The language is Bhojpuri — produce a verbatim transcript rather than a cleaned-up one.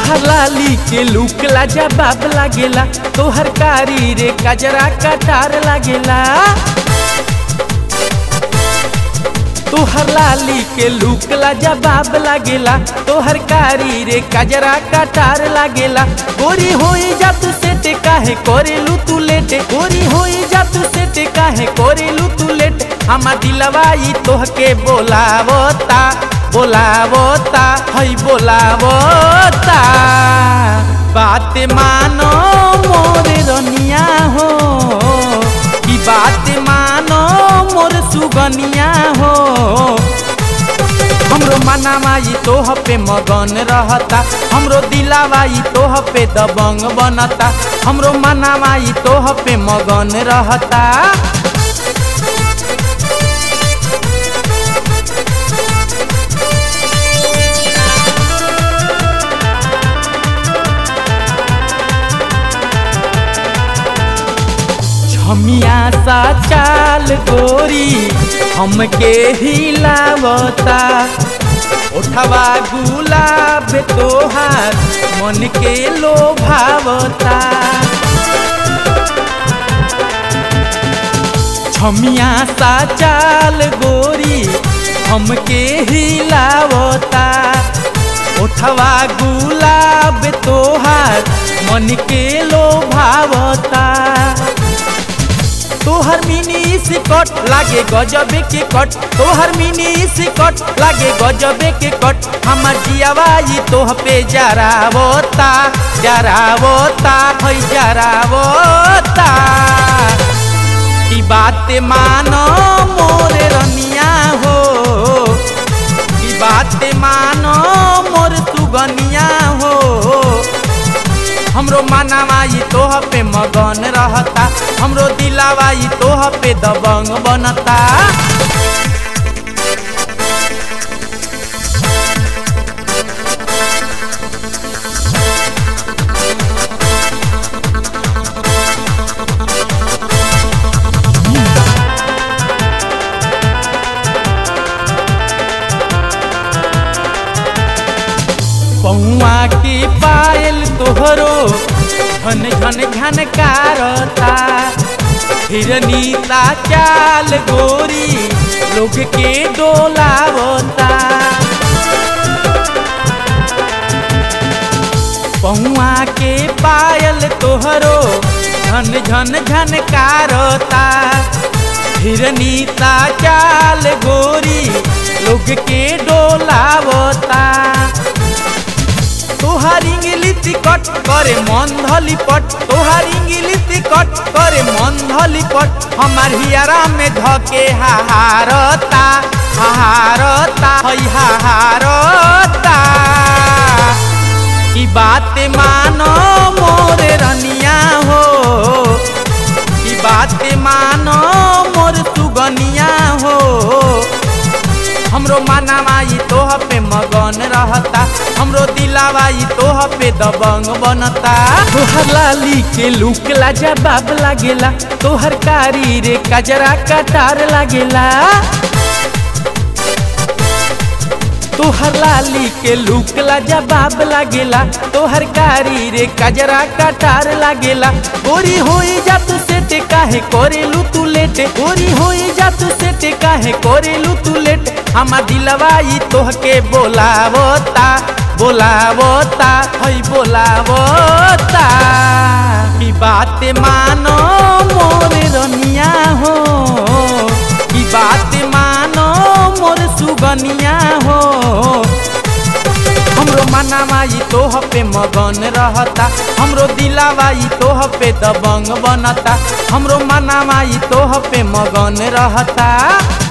तोहर लाली के लुक लाजवाब लागेला, तोहर कारी रे कजरा कटार लागेला। तोहर लाली के लुक लाजवाब लागेला, तोहर कारी रे कजरा कटार लागेला। गोरी होई जा तू सेटे काहे कोरेलू तू लेटे, गोरी होई जा तू सेटे काहे कोरेलू तू लेटे। हमा दिलवा ई तोहके बोलावता बोलावता हई बोलावता। बात मानो मोरे रनिया हो, की बात मानो मोर सुगनिया हो। हमरो मनावा ई तोह पे मगन रहता, हमरो दिलावा ई तोह पे दबंग बनता। हमरो मनावा ई तोह पे मगन रहता। छमिया सा चाल गोरी हमके हिलावता, उठवा गुलाब तोहार मन के लोभावता। छमिया सा चाल गोरी हमके हिलावता, उठवा गुलाब तोहार मन के लोभावता। तोहर मिनी सिकट लागे गजबे के कट, तोहर मिनी सिकट लागे गजबे के कट। हमर जियावा ई तोह पे जरावता जरावता हई जरावता। की बात मानो मोरे रनिया हो, की बात मानो मोर सुगनिया हो। हमरो मनावा ई तोह पे मगन रहता, हमरो दिलावा ई तोह पे दबंग बनता। पौआ की पायल तोहरो झन झन झनकारता, हिरनी ता चाल गोरी लोग के डोलावता। पौआ के पायल तोहरो झन झन झनकारता, हिरनी ता चाल गोरी लोग के डोलावता। तोहार इंग्लिश कट करे मन धली पट, तोहार इंग्लिश कट करे मन धली पट। हमार हियारा में धके हाहारता हाहारता हई हाहारता। की बात मानो मोरे रनिया हो, की बात मानो मोर सुगनिया हो। हमरो मनावा ई तोह पे मगन रहता, हमरो दिलावा ई तोह पे दबंग बनता। तोहर लाली के लुक लाजवाब लागेला, तोहर कारी रे कजरा कटार लागेला। तोहर लाली के लुक लाजवाब लागेला, तोहर कारी रे कजरा कटार लागेला। गोरी होई जा तू सेटे काहे कोरेलू तू लेटे, गोरी होई जा तू सेटे काहे कोरेलू तू लेटे। हमा दिलवा ई तोहके बोलावता बोलावता हई बोलावता। की बात मानो मोरे रनिया हो, की बात मानो मोर सुगनिया हो। हमरो मनावा ई तोह पे मगन रहता, हमरो दिलावा ई तोह पे दबंग बनता। हमरो मनावा ई तोह पे मगन रहता।